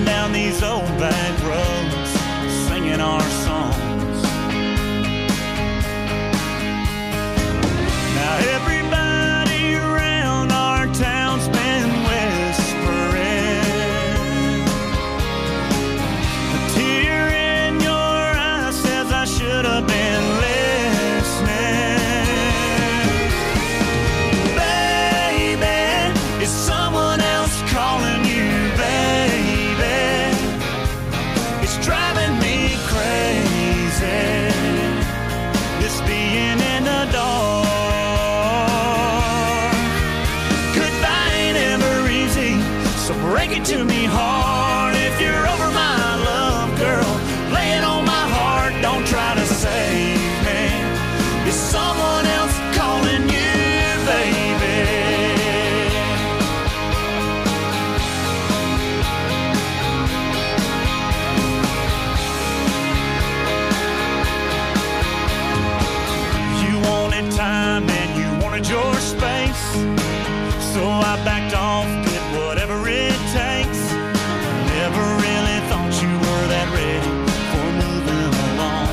down these old back roads, singing our songs. Now everybody around our town's been whispering. A tear in your eye says I should have been listening. Baby, is someone else calling you, baby? It's driving me crazy, this being in the dark. Goodbye ain't ever easy, so break it to me hard. If you're over my love, girl, lay it on my heart. Don't try to save me. Is someone else calling you, baby? You wanted time and you wanted your space, so I backed off, did whatever it takes. Never really thought you were that ready for moving along.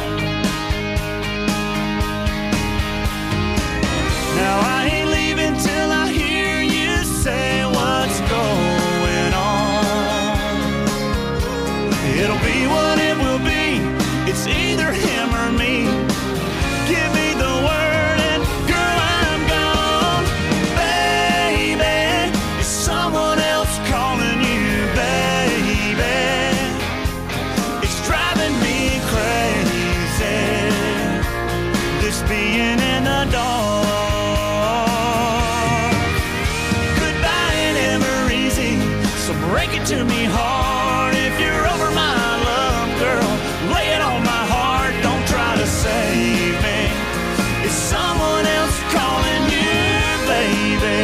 Now I ain't leaving till I hear you say what's going on. It'll be what it will be, it's either him or me. Give me the word and girl, I'm gone. Baby, is someone else calling you, baby? It's driving me crazy, this being in the dark. Goodbye ain't ever easy, so break it to me hard. If you're over my love, girl, lay it on my heart. Don't try to save me. Is someone else calling you, baby?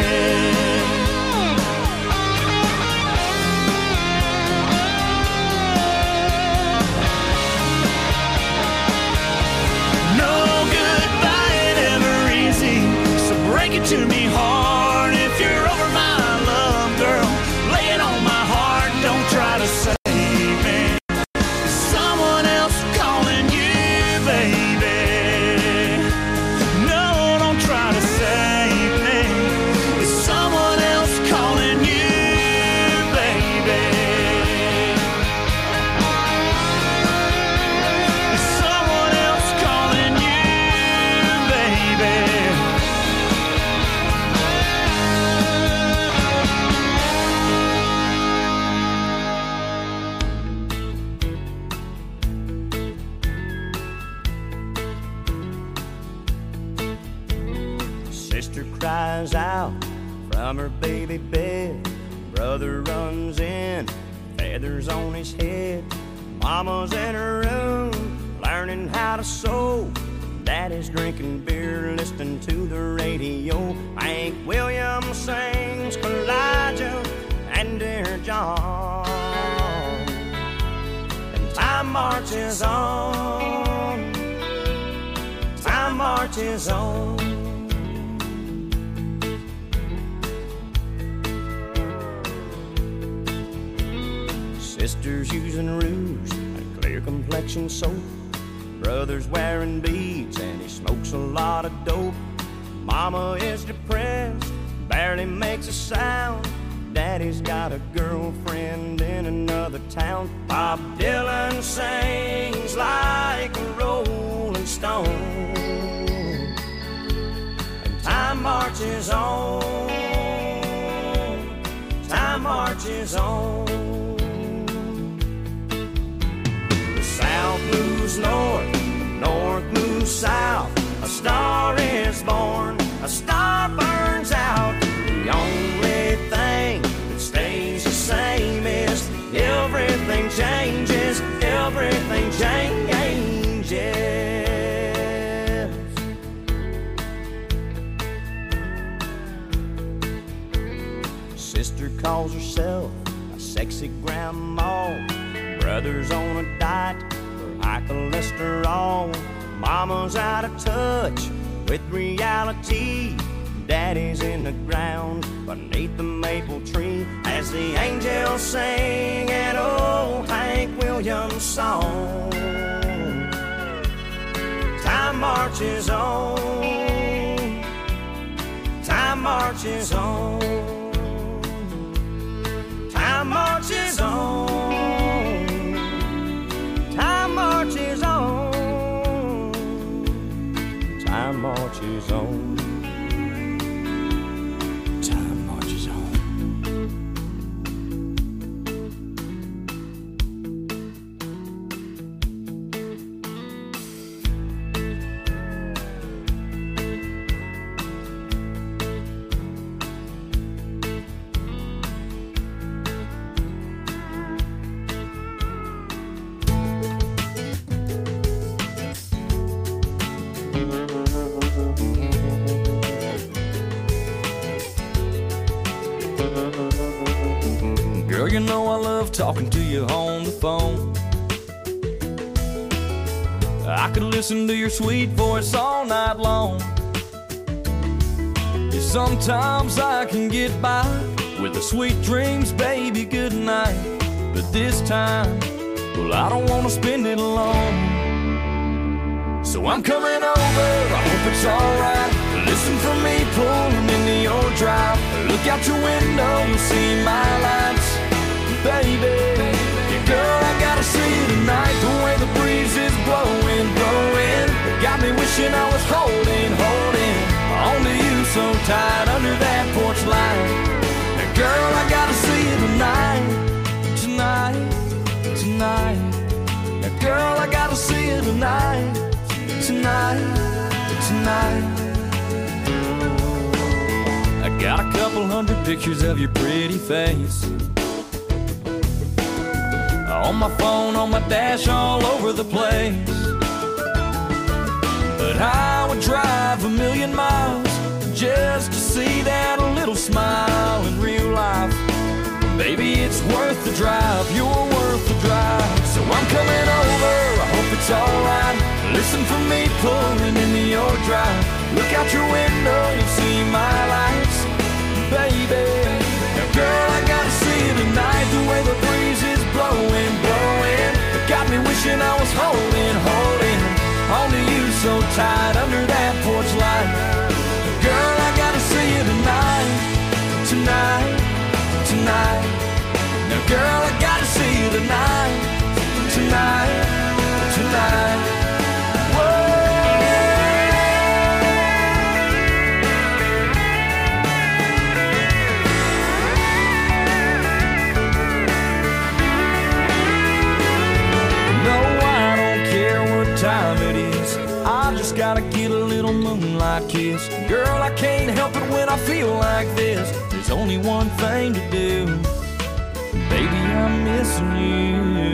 No, goodbye ain't ever easy, so break it to me hard. If you're over my love, girl, lay it on my heart. Don't try to save me. Is someone else calling you, baby? No, don't try to save me. Is someone else calling you, baby? Is someone else calling you, baby? Sister cries out from her baby bed. Brother runs in, feathers on his head. Mama's in her room, learning how to sew. Daddy's drinking beer, listening to the radio. Hank Williams sings Elijah and Dear John. And time marches on, time marches on. Sisters using rouge and clear complexion soap. Brother's wearing beads and he smokes a lot of dope. Mama is depressed, barely makes a sound. Daddy's got a girlfriend in another town. Bob Dylan sings like a rolling stone. And time marches on, time marches on. South moves north, north moves south. A star is born, a star burns out. The only thing that stays the same is everything changes, everything changes. Sister calls herself a sexy grandma. Brother's on a diet for high cholesterol. Mama's out of touch with reality. Daddy's in the ground beneath the maple tree as the angels sing and oh, song. Time marches on. Time marches on. Time marches on. Time marches on. Time marches on. Time marches on. Girl, you know I love talking to you on the phone. I could listen to your sweet voice all night long. Yeah, sometimes I can get by with the sweet dreams, baby, good night. But this time, well, I don't want to spend it alone. So I'm coming over, I hope it's alright. Listen for me pulling into your drive. Look out your window, you'll see my lights. Baby, yeah, girl, I gotta see you tonight. The way the breeze is blowing, blowing, it got me wishing I was holding on to you so tight under that porch light. Now, girl, I gotta see you tonight, tonight, tonight. Now, girl, I gotta see you tonight, tonight, tonight. I got a couple hundred pictures of your pretty face on my phone, on my dash, all over the place. But I would drive 1,000,000 miles just to see that little smile in real life. Baby, it's worth the drive, you're worth the drive. So I'm coming over, I hope it's alright. Listen for me pulling into your drive. Look out your window, you'll see my lights. Baby, now girl, I gotta see you tonight. The way the breeze is blowing, blowing, it got me wishing I was holding on to you so tight under that porch light. Girl, I gotta see you tonight, tonight, tonight. Now girl, I gotta see you tonight, tonight, tonight. Gotta get a little moonlight kiss. Girl, I can't help it when I feel like this. There's only one thing to do. Baby, I'm missing you.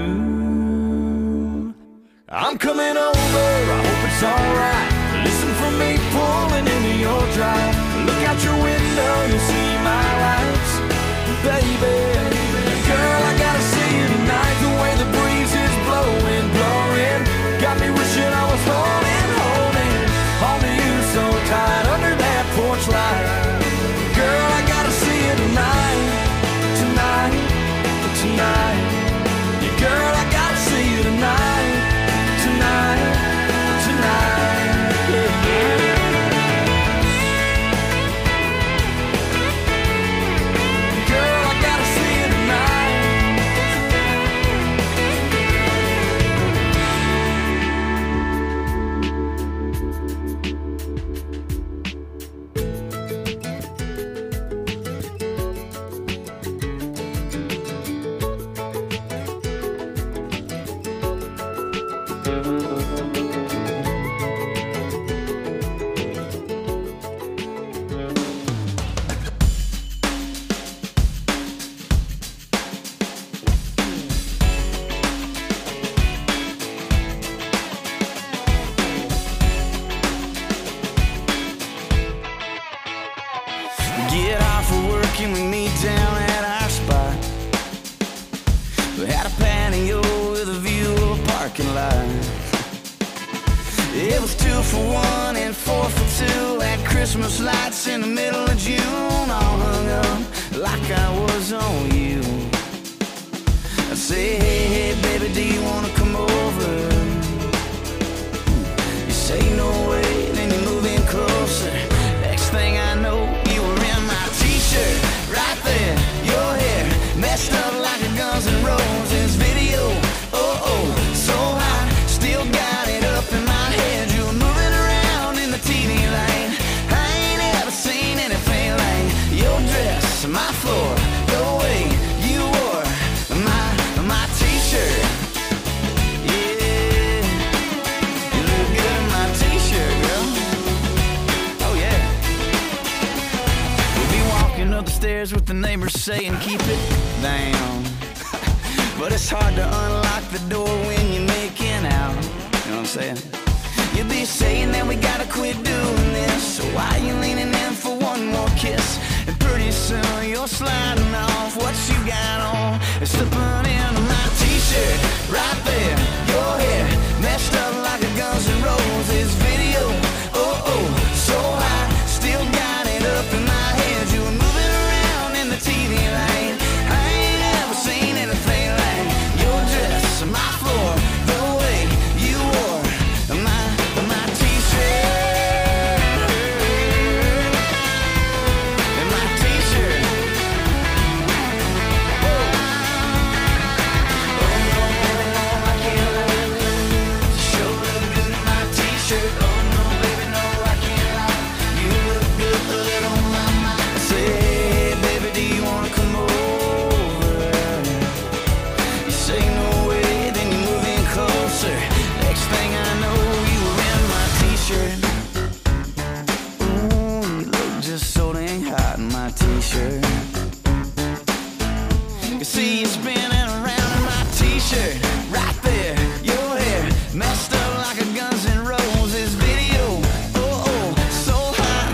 I'm coming over, I hope it's alright. Listen for me pulling into your drive. Look out your window, you'll see my lights. Baby, girl, I gotta see you tonight. The way the breeze is blowing, blowing, got me wishing I was holding on to you so tight under that porch light. Girl, I gotta see you tonight, tonight, tonight. Yeah, girl, I gotta see you tonight, tonight, tonight. Yeah, yeah. Girl, I gotta see you tonight. Get off of work and we meet down at our spot. We had a patio with a view of a parking lot. It was 2 for $1 and 4 for $2 at Christmas lights in the middle of June, all hung up like I was on you. I say, hey, hey, baby, baby, do you wanna come over? You say no way, then you move in closer. Next thing I know, you were in my t-shirt. Right there, your hair messed up like a Guns N' Roses video. Oh, oh, so high, still got it up in my head. You were moving around in the TV lane. I ain't ever seen anything like your dress, my floor, the way you wore my t-shirt. Yeah, you look good in my t-shirt, girl. Oh yeah. We'll be walking up the stairs with the neighbors saying keep it down. But it's hard to unlock the door when you're making out. You know what I'm saying? You'll be saying that we gotta quit doing this. So why you leaning in for one more kiss? And pretty soon you're sliding off what you got on and slipping into my t-shirt. Right there, your hair messed up like a Guns N' Roses video. Oh, oh, so high, still got it up in my head. You were moving around in the TV lane. I ain't ever seen anything like your dress, my floor, the way you wore my t-shirt. And my t-shirt. Oh no, baby, no, I can't lie. Sure look good in my t-shirt. Oh no, baby, no, I can't lie. You look good on my mind. I say, baby, do you wanna come over? You say no way, then you move in closer. Next thing I know, you were in my t-shirt. Ooh, you look just so dang hot in my t-shirt. You see you spinning around in my t-shirt. Right there, your hair messed up like a Guns N' Roses video. Oh, oh, so hot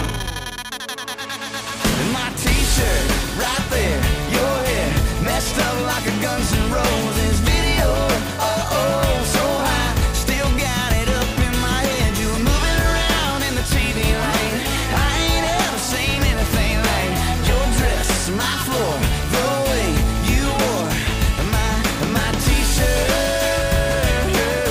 in my t-shirt. Right there, your hair messed up like a Guns N' Roses video. Oh, oh, so high, still got it up in my head. You were moving around in the TV lane. I ain't ever seen anything like your dress, my floor, the way you wore my t-shirt.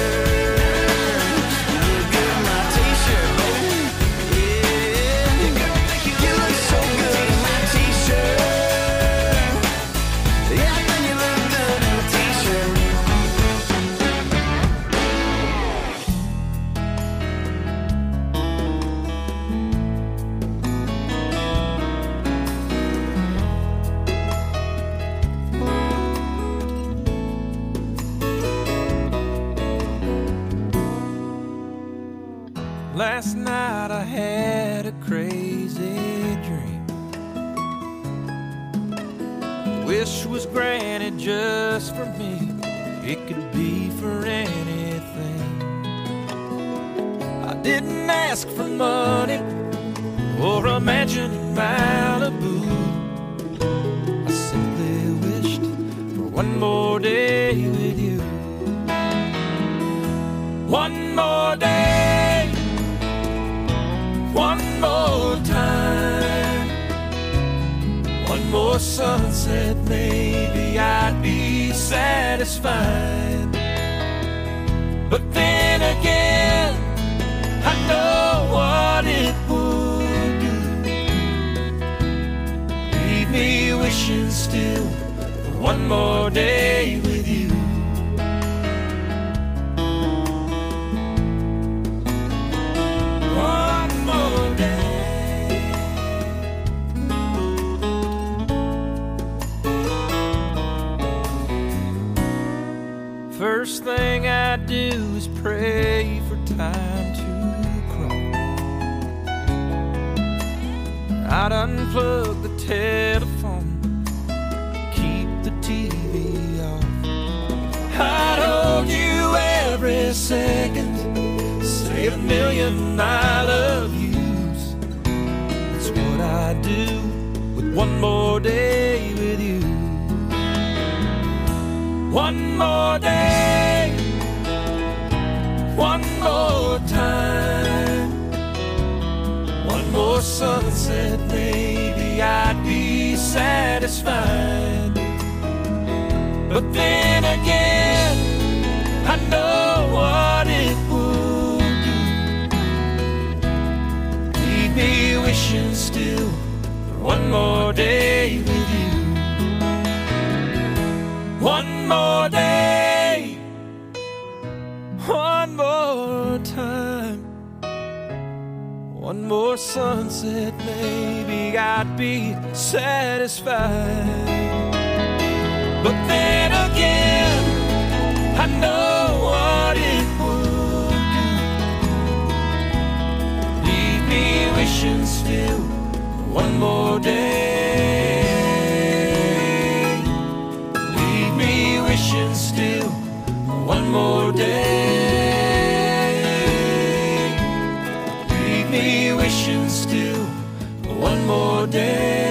You look good in my t-shirt, baby. Yeah, you look so good in my t-shirt. Yeah, I think you look good in a t-shirt. Last night I had a crazy dream. Wish was granted just for me. It could be for anything. I didn't ask for money or a mansion in Malibu. I simply wished for one more day with you. One more day, one more time, one more sunset, maybe I'd be satisfied. But then again, I know what it would do. Leave me wishing still for one more day with you. One more day. First thing I do is pray for time to crawl. I'd unplug the telephone, keep the TV off. I'd hold you every second, say a million I love yous. That's what I do with one more day with you. One more day, one more time, one more sunset, maybe I'd be satisfied. But then again, I know what it would do. Leave me wishing still for one more day with you. One more day, one more time, one more sunset, maybe I'd be satisfied. But then again, I know what it would do. Leave me wishing still for one more day. Leave me wishing still for one more day. Leave me wishing still for one more day.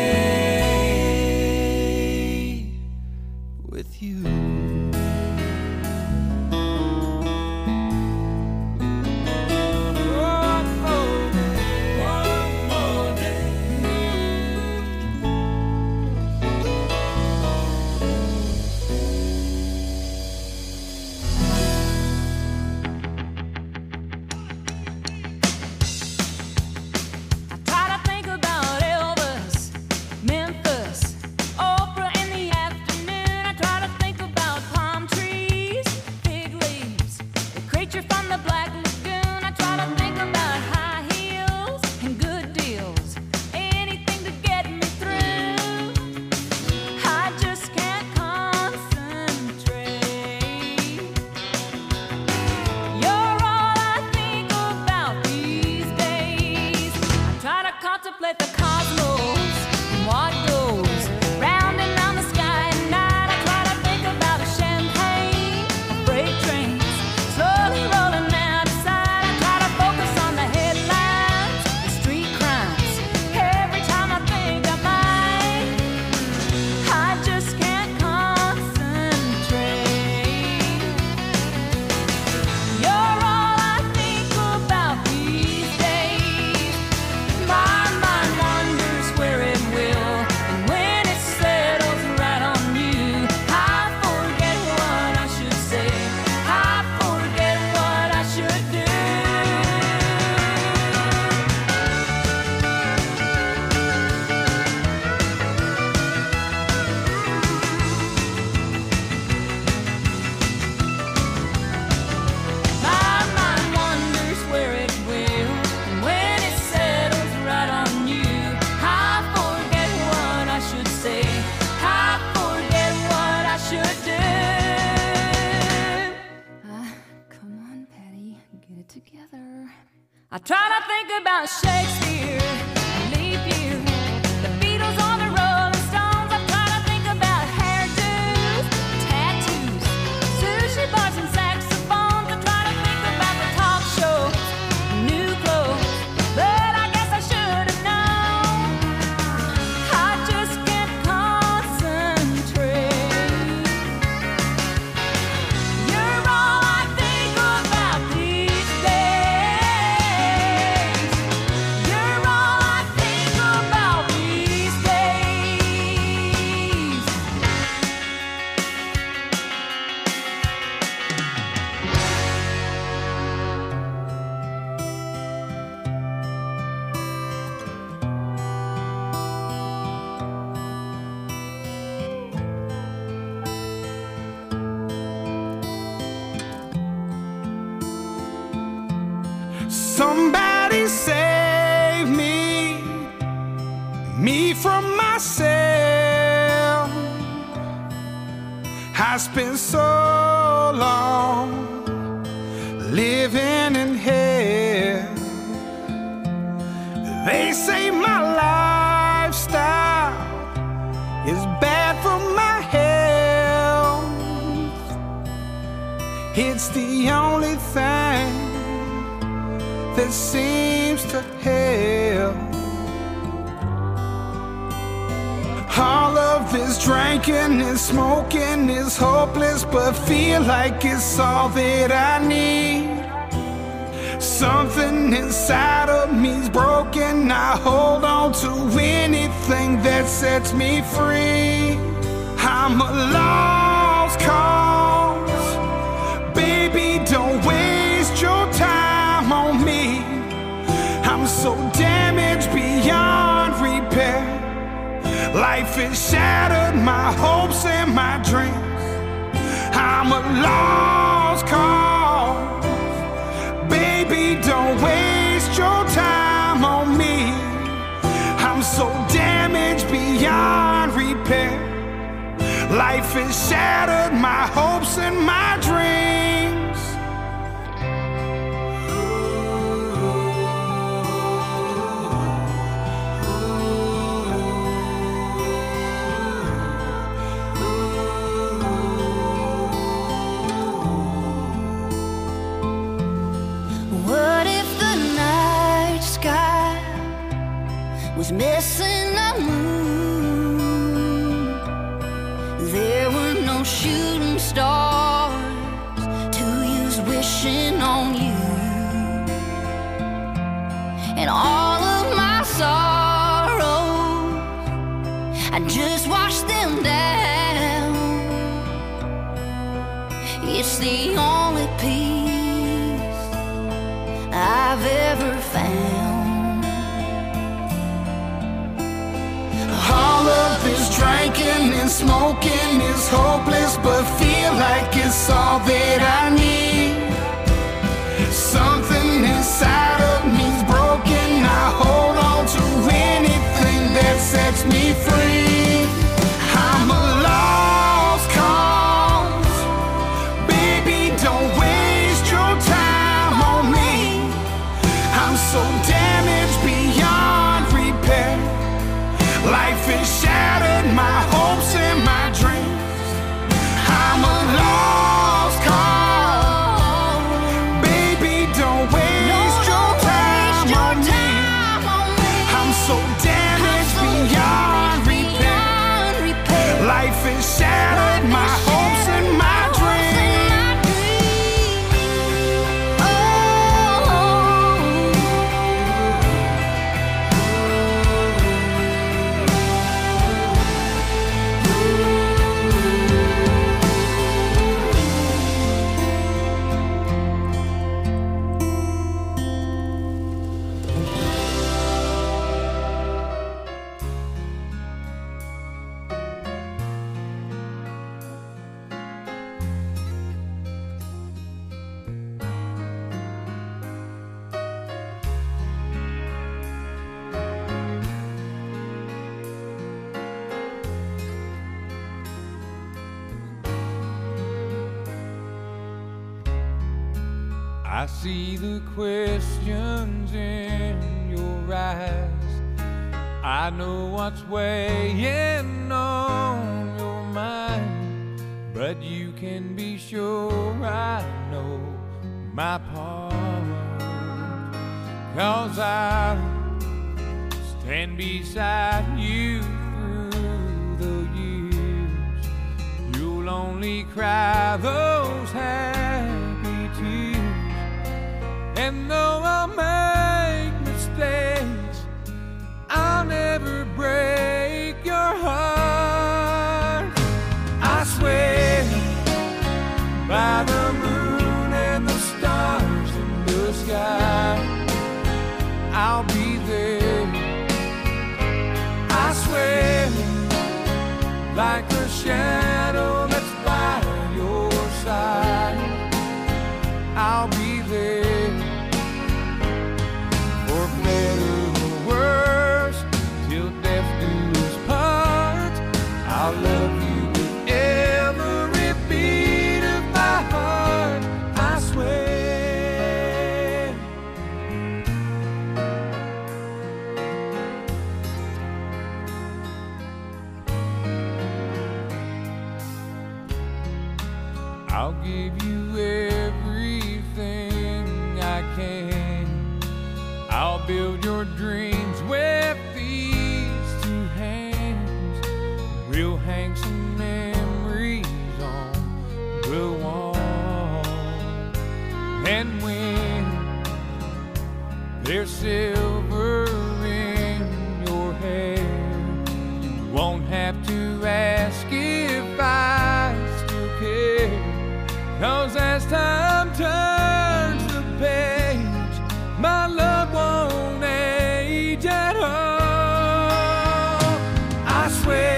I try to think about Shakespeare, leap year, the Beatles or the Rolling Stones. I try to think about hairdos, tattoos, sushi bars and saxophones. I try to think about the talk shows, new clothes, but I guess I should have known. I just can't concentrate. You're all I think about these days. You're all I think about these days. Somebody save me from myself. I spent so long living in hell. They say my lifestyle is bad for my health. It's the only thing that seems to help. All of this drinking and smoking is hopeless, but feel like it's all that I need. Something inside of me's broken. I hold on to anything that sets me free. I'm a lost cause, baby. Life has shattered my hopes and my dreams. I'm a lost cause. Baby, don't waste your time on me. I'm so damaged beyond repair. Life has shattered my hopes and my dreams. What if the night sky was missing a moon? There were no shooting stars to use wishing on you. And all of my sorrows, I just washed them down. It's the only peace I've ever found. All of this drinking and smoking is hopeless, but feel like it's all that I need. Something inside of me's broken. I hold on to anything that sets me free. I'm a lost cause. Baby, don't waste your time on me. I'm so damaged beyond repair. Life has shattered my hopes and my dreams. I'm a lost cause. Baby, don't waste your time on me. I'm so damaged beyond repair. Life has shattered my hopes and my dreams. I see the questions in your eyes. I know what's weighing on your mind, but you can be sure I know my part. 'Cause I'll stand beside you through the years. You'll only cry those happy tears. And though I'll make mistakes, I'll never break your heart. I swear by the moon and the stars in the sky, I'll be there. I swear like a shadow that's by your side, I'll be there. For better or worse, till death do us part, I'll love you with every beat of my heart. I swear. I'll give you everything I can. I'll build your dreams with these two hands. We'll hang some memories on the wall. And when there's silver in your hair, you won't have to ask if I still care. 'Cause as time turns the page, my love won't age at all. I swear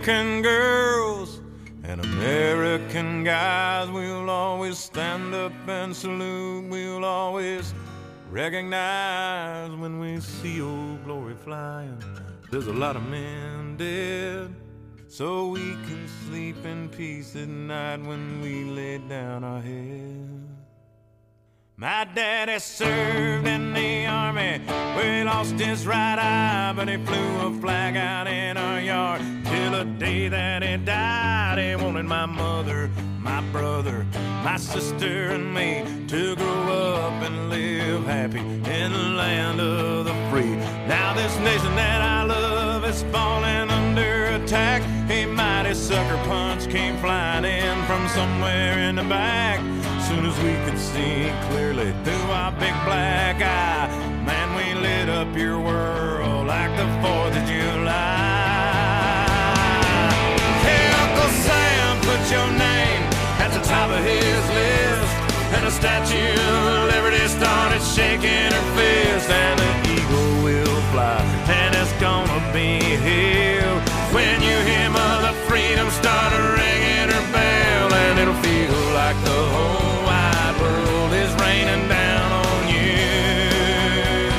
American girls and American guys. We'll always stand up and salute. We'll always recognize when we see Old Glory flying. There's a lot of men dead, so we can sleep in peace at night when we lay down our head. My daddy served in the army where he lost his right eye, but he flew a flag out in our yard till the day that he died. He wanted my mother, my brother, my sister, and me to grow up and live happy in the land of the free. Now this nation that I love is falling under attack. A mighty sucker punch came flying in from somewhere in the back. Soon as we could see clearly through our big black eye, man, we lit up your world like the 4th of July. Hey, Uncle Sam, put your name at the top of his list, and the Statue of Liberty started shaking her fist, and the eagle will fly, and it's gonna be here when you hear Mother Freedom start ringing her bell, and it'll feel like the whole world is raining down on you.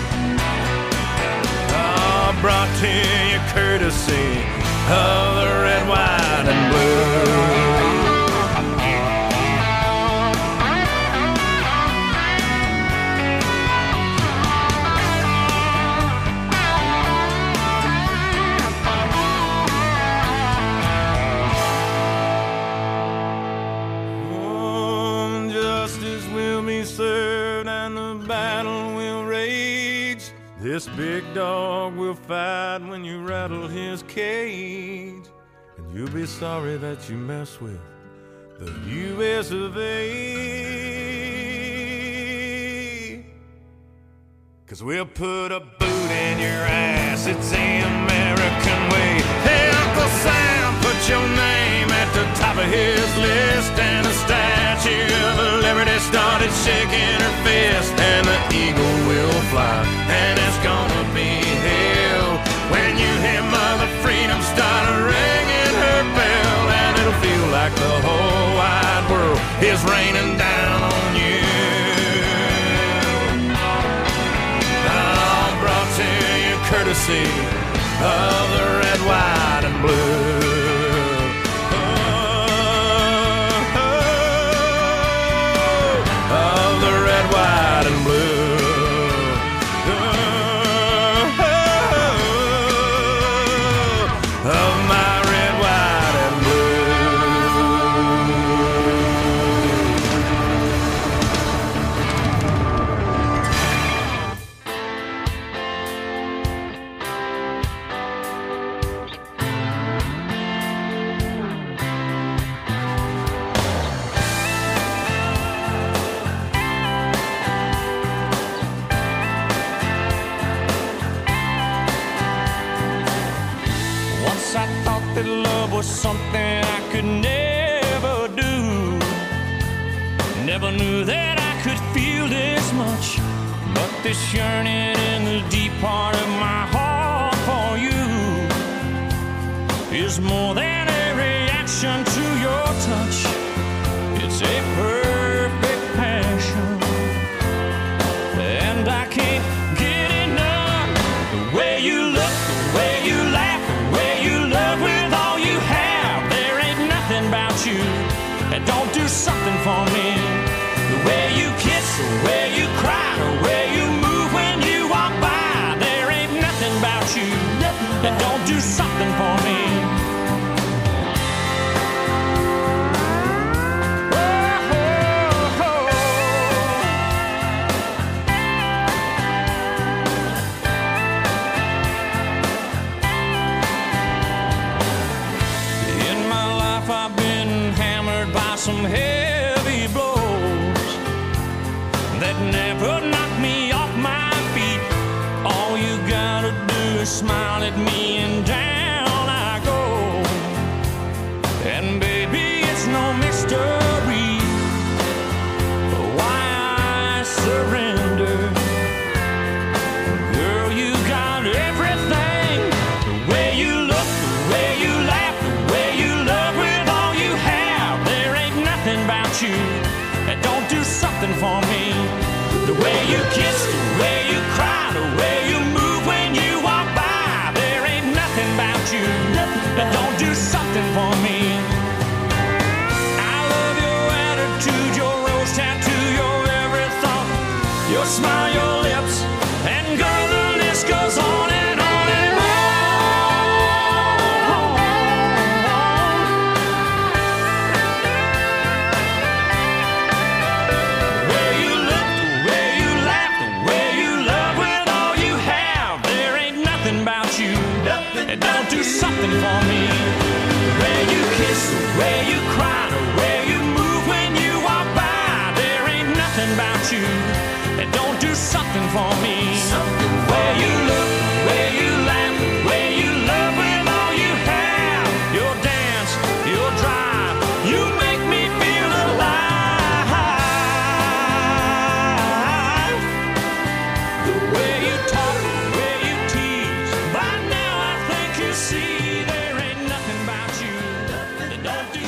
Oh, brought to you courtesy of the red, white, and blue. Served and the battle will rage. This big dog will fight when you rattle his cage, and you'll be sorry that you mess with the U.S. of A. 'Cause we'll put a boot in your ass, it's the American way. Hey, Uncle Sam, put your name at the top of his list, and the Statue of Liberty started shaking her fist, and the eagle will fly, and it's gonna be hell when you hear Mother Freedom start ringing her bell, and it'll feel like the whole wide world is raining down on you. Oh, brought to you courtesy of the red, white, and blue. White and blue. Of my red, white, and that love was something I could never do. Never knew that I could feel this much, but this yearning in the deep part of my heart for you is more than a reaction to your touch. It's a perfect passion, and I can't get enough. The way you look, the way you laugh, the way you love with all you have. There ain't nothing about you that don't do something for me. The way you kiss, the way you cry, the way you move when you walk by. There ain't nothing about you that don't do something for me. Some heavy blows that never knock me off my feet. All you gotta do is smile at me and down I go. And baby, it's no mystery why I surrender. Girl, you got everything. The way you look, the way you laugh, for me. The way you kiss, the way you cry, the way you move when you walk by. There ain't nothing about you that don't do something for me. I love your attitude, your rose tattoo, your every thought, your smile, your lips, and girl, the list goes on and on and on. The way you look, the way you laugh, the way you love with all you have. There ain't nothing about you that don't do something for me. The way you kiss, the way you cry, the way you move when you walk by. There ain't nothing about you that don't do something for me. The way you look, the way you laugh, the way you love with all you have. Your dance, your drive, you make me feel alive. The way you talk, the way you tease, by now I think you see there ain't nothing about you that don't do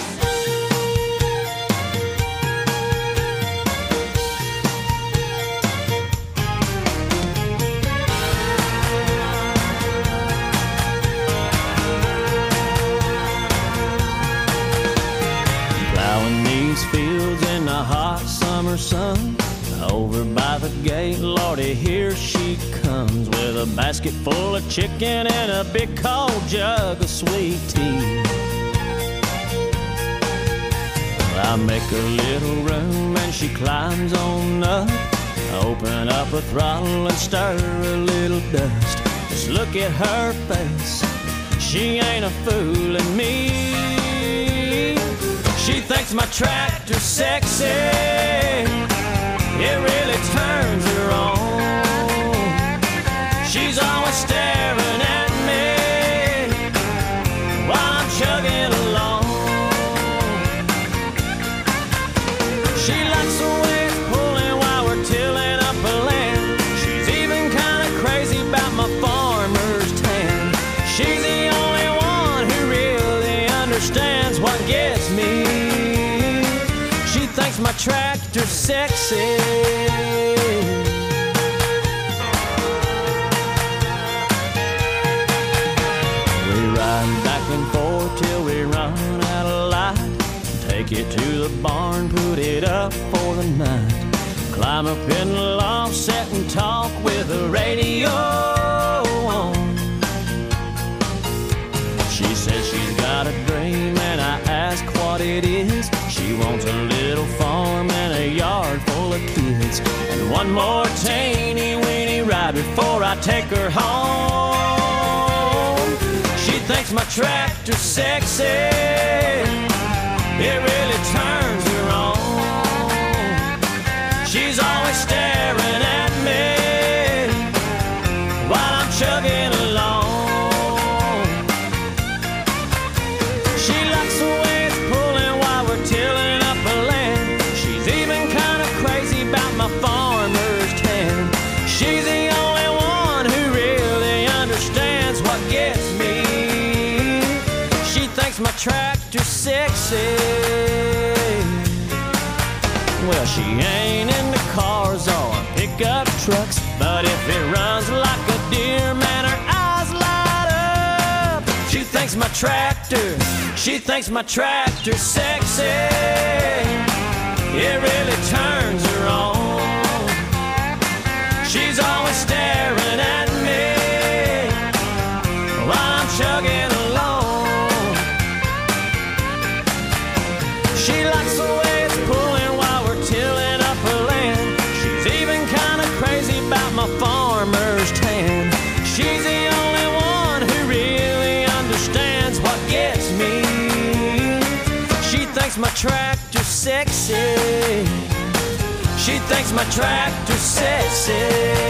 plowing these fields in the hot summer sun. Over by the gate, Lordy, here she comes with a basket full of chicken and a big cold jug of sweet tea. I make a little room and she climbs on up. Open up a throttle and stir a little dust. Just look at her face, she ain't a fooling me. She thinks my tractor's sexy, it really turns her on. She's always staring at me while I'm chugging along. She likes the way it's pulling while we're tilling up a land. She's even kind of crazy about my farmer's tan. She's the only one who really understands what gets me. She thinks my tractor's sexy. We ride back and forth till we run out of light. Take it to the barn, put it up for the night. Climb up in the loft, sit and talk with the radio on. She says she's got a dream and I ask what it is. She wants a little farm and a yard full of kids, and one more teeny weeny ride before I take her home. She thinks my tractor's sexy, it really turns her on. She's always staring at me while I'm chugging along. She likes the way it's pulling while we're tilling up a land. She's even kind of crazy about my farmer's tan. She's the only one who really understands what gets me. She thinks my tractor's sexy. Well, she ain't into cars or pickup trucks, but if it runs like a deer, man, her eyes light up. She thinks my tractor's sexy, it really turns her on. She's always staring at me while I'm chugging along. She likes the way it's pulling while we're tilling up her land. She's even kind of crazy about my farmer's tan. She's the only one who really understands what gets me. She thinks my tractor's sexy. She thinks my tractor's sexy.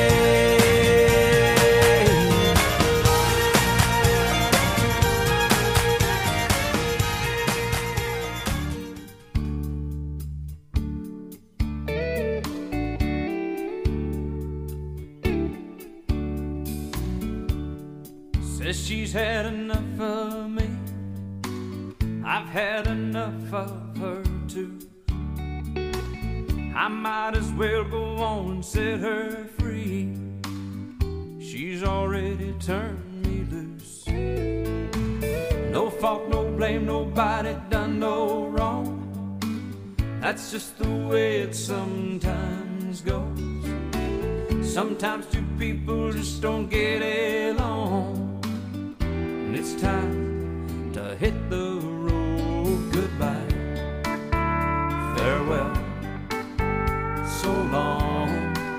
Says she's had enough of me, I've had enough of her too. I might as well go on and set her free. She's already turned me loose. No fault, no blame, nobody done no wrong. That's just the way it sometimes goes. Sometimes two people just don't get along, and it's time to hit the road. Goodbye, farewell, so long,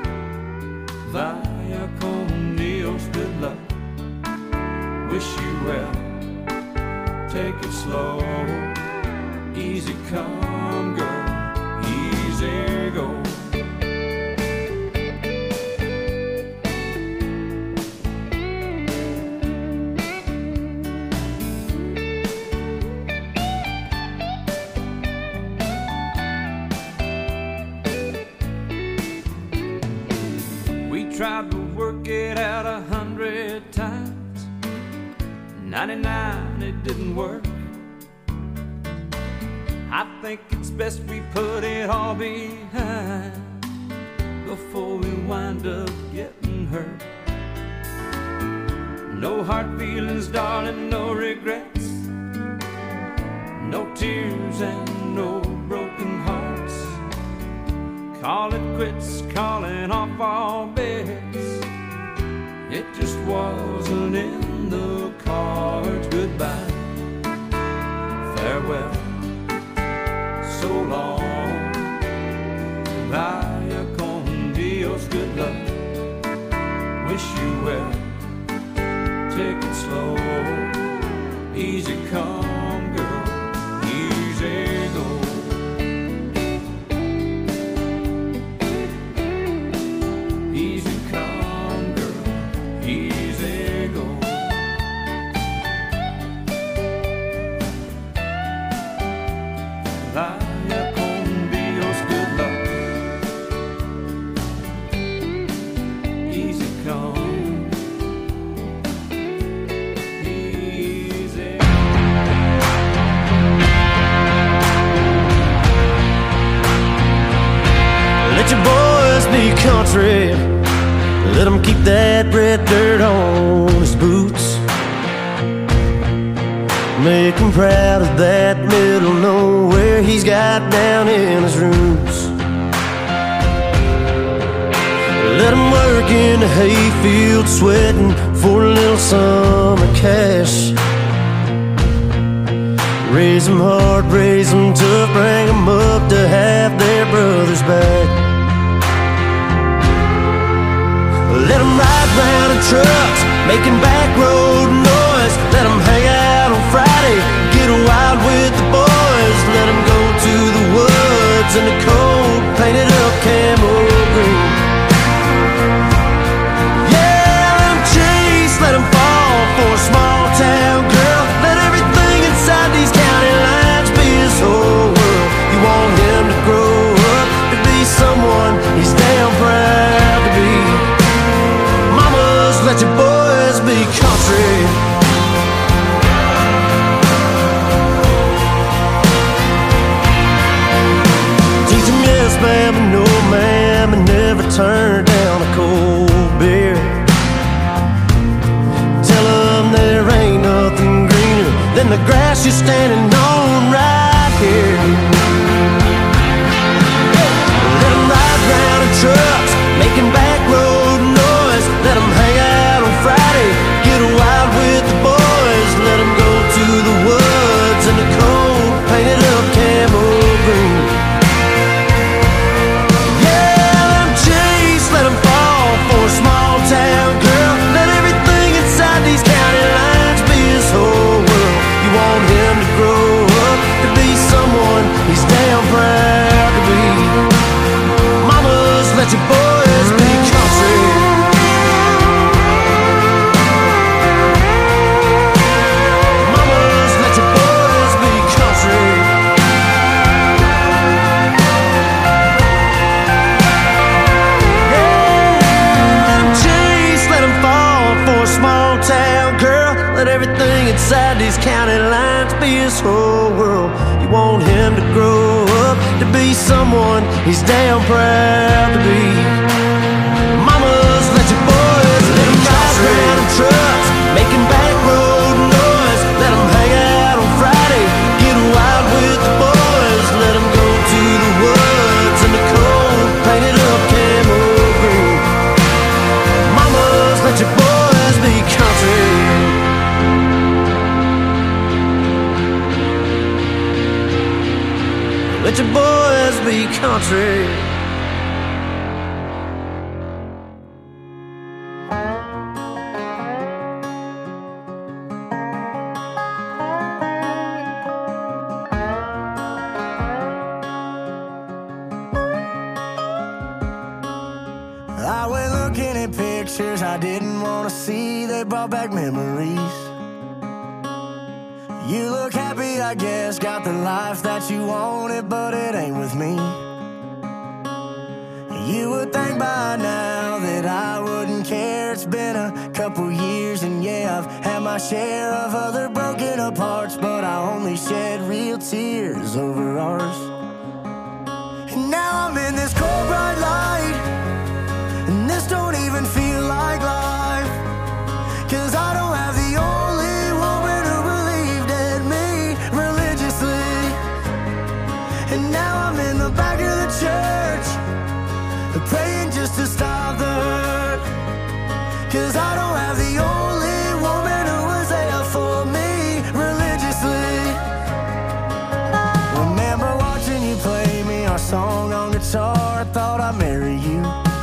via con Dios, good luck, wish you well, take it slow, easy come girl, easy go. Tried to work it out 100 times, 99 it didn't work. I think it's best we put it all behind before we wind up getting hurt. No hard feelings, darling, no regrets, no tears and no broken hearts. Call it quits, calling off all bets. It just wasn't in the cards. Goodbye, farewell, so long, vaya con Dios, good luck, wish you well, take it slow, easy come girl, easy go. Vaya con Dios, good luck, easy come, easy. Let your boys be country, let them keep that red dirt on his boots. Make him proud of that middle nowhere he's got down in his roots. Let him work in the hayfield, sweating for a little summer cash. Raise them hard, raise them tough, bring them up to have their brothers back. Let them ride round in trucks, making back road noise. Let them hang out on Friday, get wild with the boys. Let them go to the woods in the cold, painted up camo green. Yeah, let them chase, let them fall for a small town girl. Let everything inside these county lines be his whole world. You want him to grow up to be someone he's damn proud to be. Let your boys be country. Teach them yes ma'am and no ma'am, and never turn down a cold beer. Tell them there ain't nothing greener than the grass you're standing on right here. Let them ride round in trucks, making back road noise. Let them hang out on Friday, get wild with the boys. Let them go to the woods in the cold, painted up camo green. Yeah, let them chase, let them fall for a small town girl. Let everything inside these county lines be his whole world. You want him to grow up to be someone he's damn proud to be. Mamas, let your boys be country. Inside these county lines be his whole world. You want him to grow up to be someone he's damn proud to be. Mamas, let your boys let them ride around in trucks, making back road noise. Let them hang out on Friday, get wild with the boys. Let them go to the woods in the cold, painted up camo green. Mamas, let your boys be country. Let your boys be country. I went looking at pictures I didn't want to see. They brought back memories. You look happy, I guess, got the life that you wanted, but it ain't with me. You would think by now that I wouldn't care. It's been a couple years, and yeah, I've had my share of other broken apart, but I only shed real tears over ours. And now I'm in this cold bright light, and this don't even feel like life, 'cause I don't have the only woman who believed in me religiously. And now I'm in the back of the church, praying just to stop the hurt, 'cause I don't have the only woman who was there for me religiously. Remember watching you play me our song on guitar, I thought I'd marry you.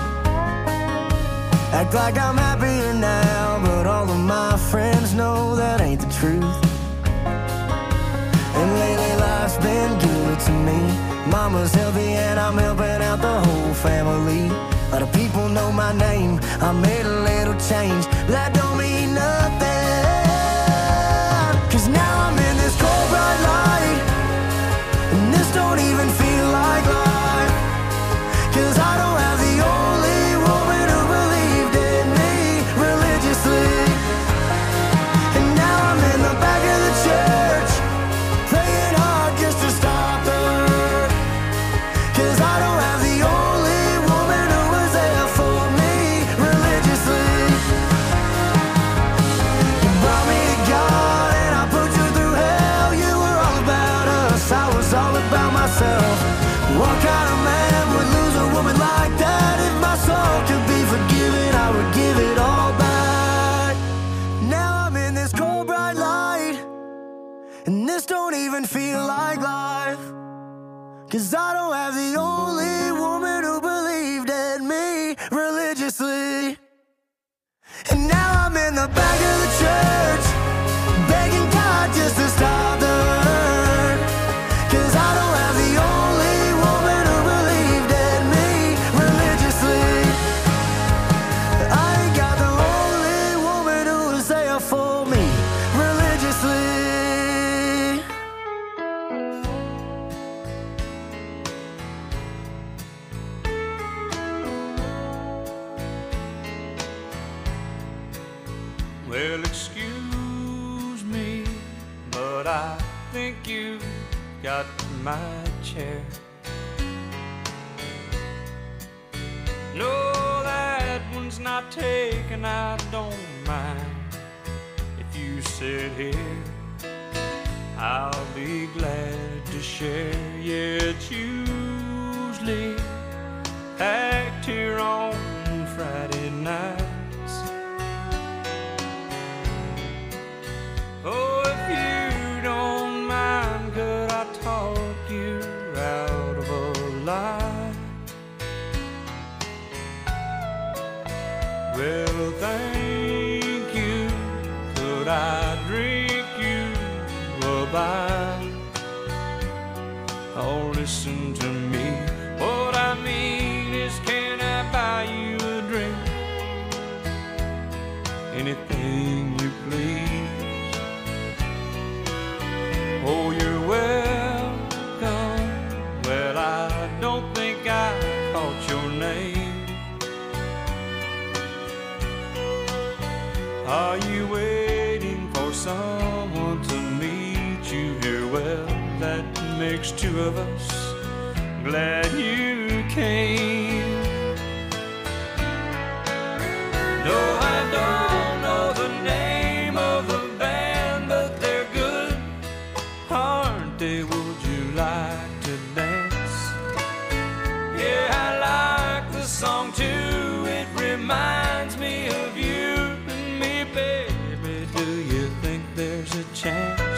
Act like I'm happier now, but all of my friends know that ain't the truth. And lately life's been good to me. Mama's healthy and I'm helping out the whole family. A lot of people know my name, I made a little change, but that don't mean nothing, 'cause now I'm in this cold bright light, and this don't even feel like life, 'cause I don't have the only woman who believed in me religiously. And now I'm in the back of the church, praying hard just to stop the hurt, 'cause I don't have the only woman who was there for me religiously. You brought me to God and I put you through hell. You were all about us, I was all about myself. What kind of man would lose a woman like that? If my soul could be forgiven, I would give it all back. Now I'm in this cold bright light, and this don't even feel like life, 'cause I don't have the only woman who believed in me religiously. And now I'm in the back of the church, begging God just to stop the hurt, 'cause I don't have the only woman who believed in me religiously. I ain't got the only woman who was there for me religiously. Well, excuse me, but I think you got my chair. No, that one's not taken, I don't mind. If you sit here, I'll be glad to share. Yeah, it's usually packed here on Friday nights. Oh, if you don't mind, could I talk you out of a lie? Well, thank you. Could I drink you a bite? Oh, listen to me. What I mean is, can I buy you a drink? Anything you please. Oh, you're welcome. Well, I don't think I caught your name. Are you waiting for someone to meet you here? Well, that makes two of us. glad you came. No, I don't know the name of the band, but they're good, aren't they? Would you like to dance? Yeah, I like the song too. It reminds me of you and me, baby. Do you think there's a chance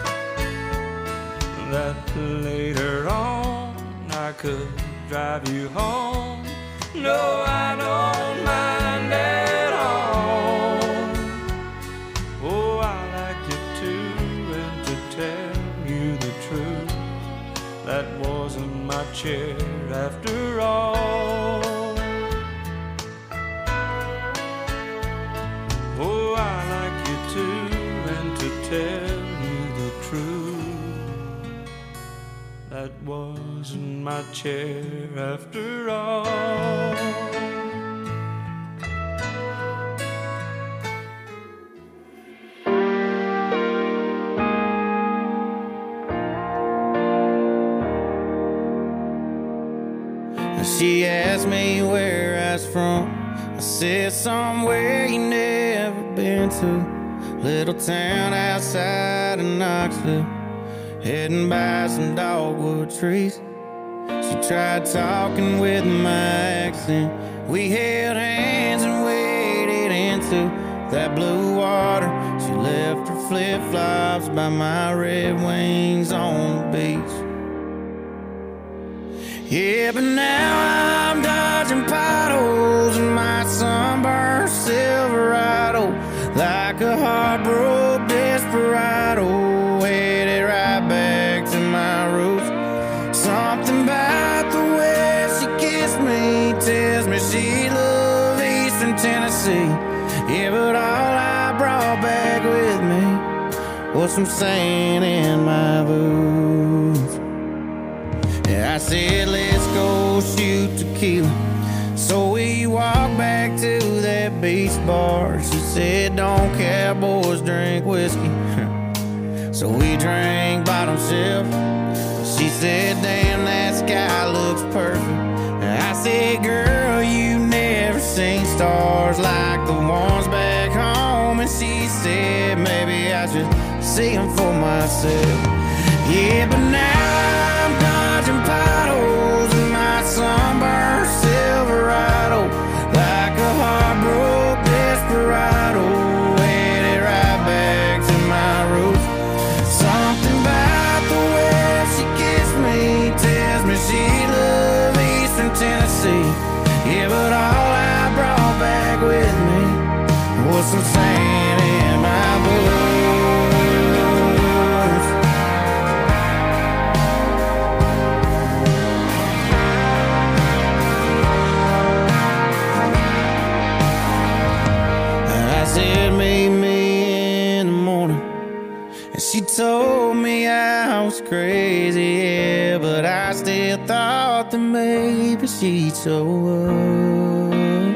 that later on I could drive you home? No, I don't mind at all. Oh, I like you too, and to tell you the truth, that wasn't my chair after all. Oh, I like you too, and to tell you the truth, that wasn't my chair after all. She asked me where I was from. I said somewhere you never been to. Little town outside of Knoxville, heading by some dogwood trees. She tried talking with my accent. We held hands and waded into that blue water. She left her flip-flops by my Red Wings on the beach. Yeah, but now I'm dodging potholes in my sunburned Silverado, like a heartbroken desperado, headed right back to my roots. Something about the way she kissed me tells me she loved Eastern Tennessee. Yeah, but all I brought back with me was some sand in my boots. Yeah, I said, let's go shoot tequila. So we walked back to that beach bar. She said, don't cowboys drink whiskey. So we drank bottom shelf. She said, damn, that sky looks perfect. I said, girl, you never seen stars like the ones back home. And she said, maybe I should see them for myself. Yeah, but now I'm dodging potholes in my sunburned Silverado, like a heartbroken desperado, headed right back to my roots. Something about the way she kissed me tells me she loved Eastern Tennessee. Yeah, but all I brought back with me was some sand in my boots. Said meet me in the morning, and she told me I was crazy, yeah, but I still thought that maybe she'd show up.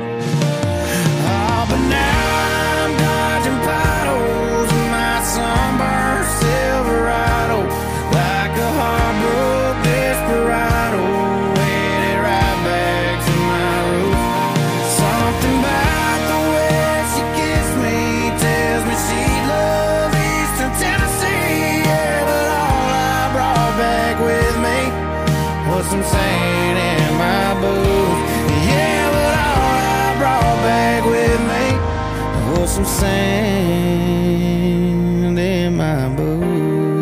Oh, but now I'm dodging potholes in my sunburned Silverado, like a heartbroken desperado, headed right back to my roots. Something about the way she kissed me tells me she loved Eastern Tennessee. Yeah, but all I brought back with me was some sand in my boots. Yeah, but all I brought back with me was some sand in my boots.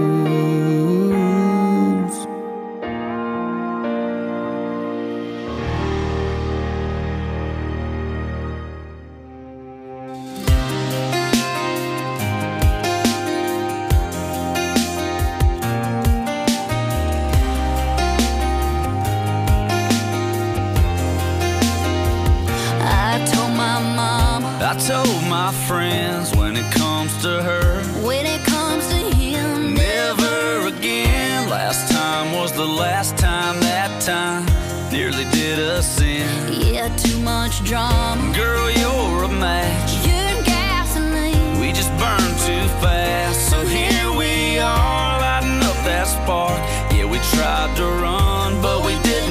I told my friends when it comes to her, When it comes to him, never again. Last time was the last time, that time nearly did us in. yeah, too much drama. Girl, you're a match, You're gasoline. we just burn too fast. So here we are, lighting up that spark. Yeah, we tried to run, but we didn't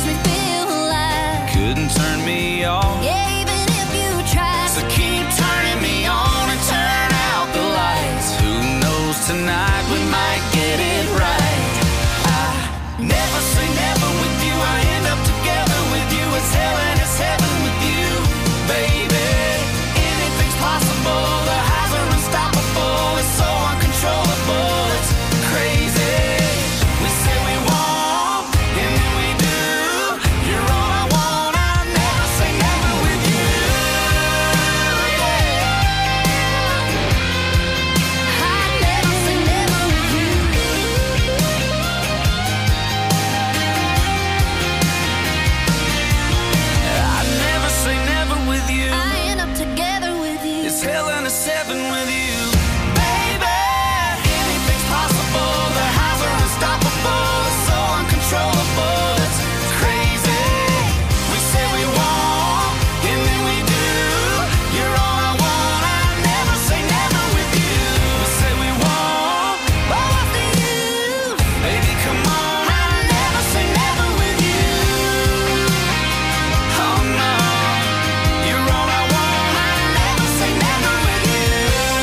makes me feel alive. Couldn't turn me off. Yeah, even if you tried. So keep turning me on and turn out the lights. Who knows, tonight we might get it right. I never say never with you. I end up together with you. It's hell and it's heaven with you, baby. Anything's possible. The highs are unstoppable. It's so uncontrollable. It's crazy. We say we won't, and then we do. You're all I want. I never say never with you. I never say never with you. I never say never with you. I end up together with you. It's hell and a seven with you, baby. Anything's possible. The highs are unstoppable. It's so uncontrollable. It's crazy. We say we won't, and then we do. You're all I want. I never say never with you. We say we won't, but what's the use? Baby, come on. I never say never with you. Oh no, you're all I want. I never say never with you.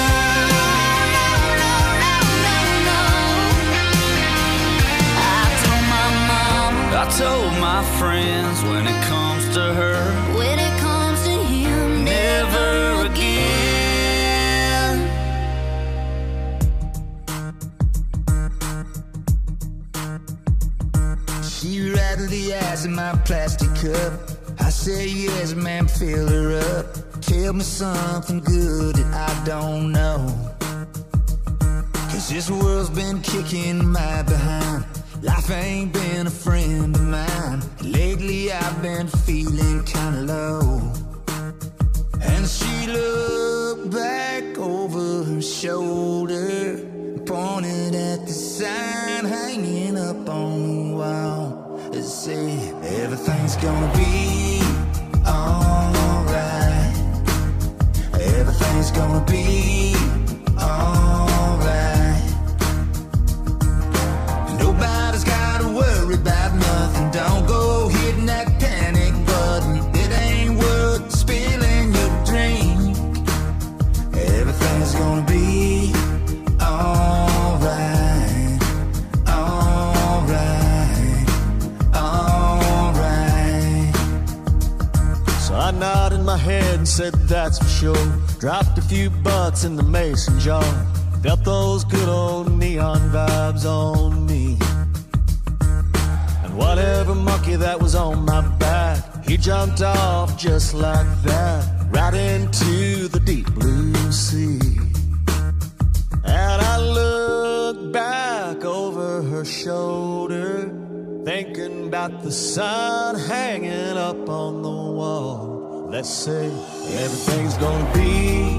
No, no, no, no. I told my mom, I told my friends when it comes to her, when it comes to him, never again. She rattled the ice in my plastic cup. I said yes, man, fill her up. Tell me something good that I don't know. 'Cause this world's been kicking my behind. Life ain't been a friend of mine. Lately I've been feeling kinda low. And she looked back over her shoulder, pointed at the sign hanging up on the wall. It said, everything's gonna be alright. Everything's gonna be alright. Nobody's gotta worry about nothing. Don't go hitting that panic button. It ain't worth spilling your drink. Everything's gonna be alright. Alright. Alright. So I nodded my head and said that's for sure. Dropped a few bucks in the mason jar. Felt those good old neon vibes on me. And whatever monkey that was on my back, he jumped off just like that, right into the deep blue sea. And I looked back over her shoulder, thinking about the sun hanging up on the wall. Let's say everything's gonna be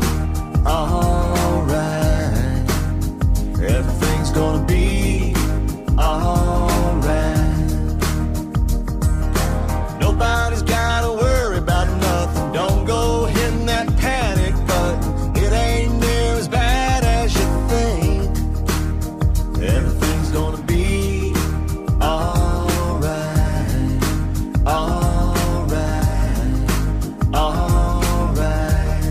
alright. Everything's gonna be alright. Nobody's gotta worry about nothing. Don't go hitting that panic button. It ain't near as bad as you think. Everything's gonna be alright. Alright. Alright.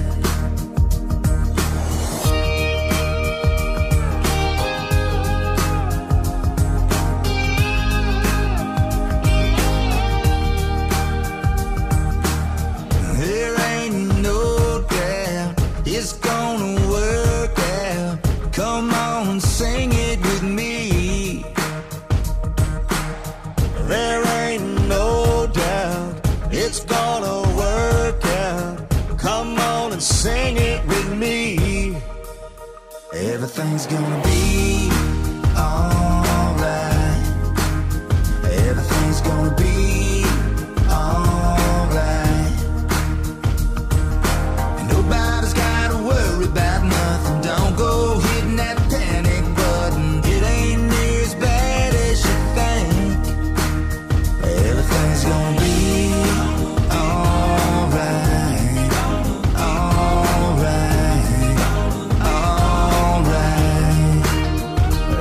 There ain't no doubt it's gonna work out. Come on, sing it with me. There ain't no doubt it's gonna work out. Come on and sing it with me. Everything's gonna be alright. Everything's gonna be alright. Nobody's gotta worry about nothing. Don't go hitting that panic button. It ain't near as bad as you think. Everything's gonna be alright. Alright. Alright.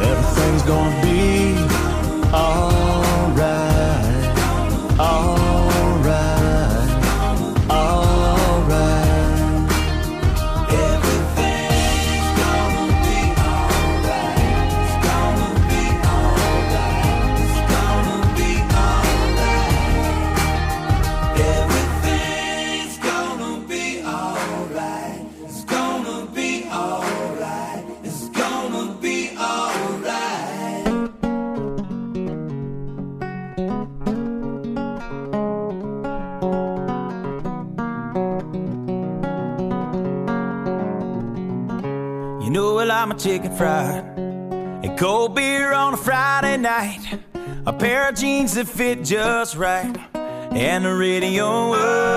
like my chicken fried, and cold beer on a Friday night, a pair of jeans that fit just right, and the radio.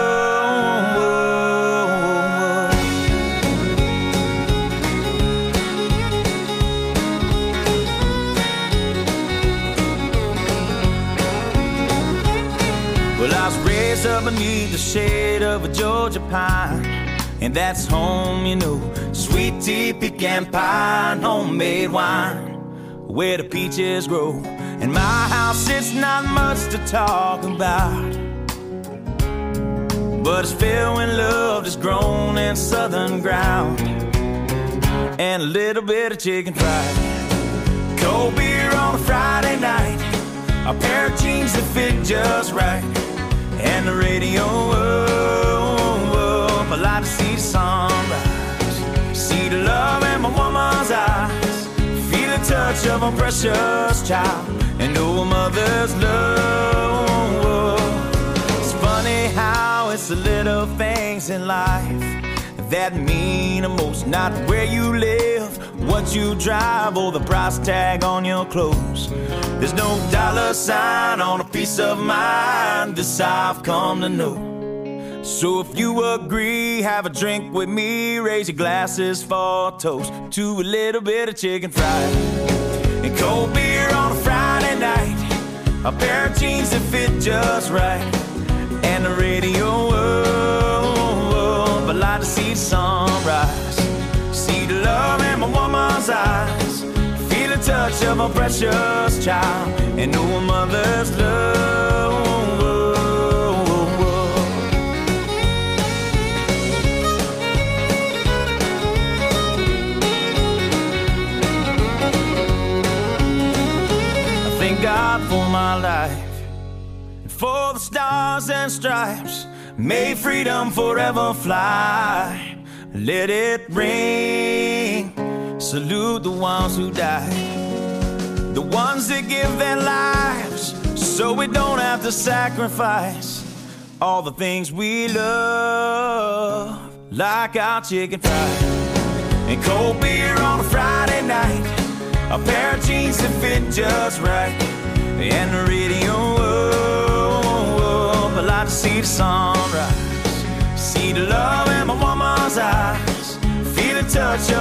Well, I was raised up beneath the shade of a Georgia pine, and that's home, you know. Sweet tea, pecan pie, and homemade wine, where the peaches grow. In my house, it's not much to talk about, but it's filled with love that's grown in southern ground, and a little bit of chicken fried. Cold beer on a Friday night, a pair of jeans that fit just right, and the radio up. I like to see the sunrise, see the love in my woman's eyes, feel the touch of a precious child, and know a mother's love. It's funny how it's the little things in life that mean the most. Not where you live, what you drive, or the price tag on your clothes. There's no dollar sign on a piece of mind, this I've come to know. So if you agree, have a drink with me, raise your glasses for a toast to a little bit of chicken fried, and cold beer on a Friday night, a pair of jeans that fit just right, and the radio up. I like to see the sunrise, see the love in my woman's eyes, feel the touch of a precious child, and know a mother's love. I thank God for my life, and for the stars and stripes. May freedom forever fly. Let it ring. Salute the ones who died, the ones that give their lives so we don't have to sacrifice all the things we love, like our chicken fried, and cold beer on a Friday night, a pair of jeans that fit just right, and the radio up. I like to see the sunrise, see the love in my woman's eyes, feel the touch of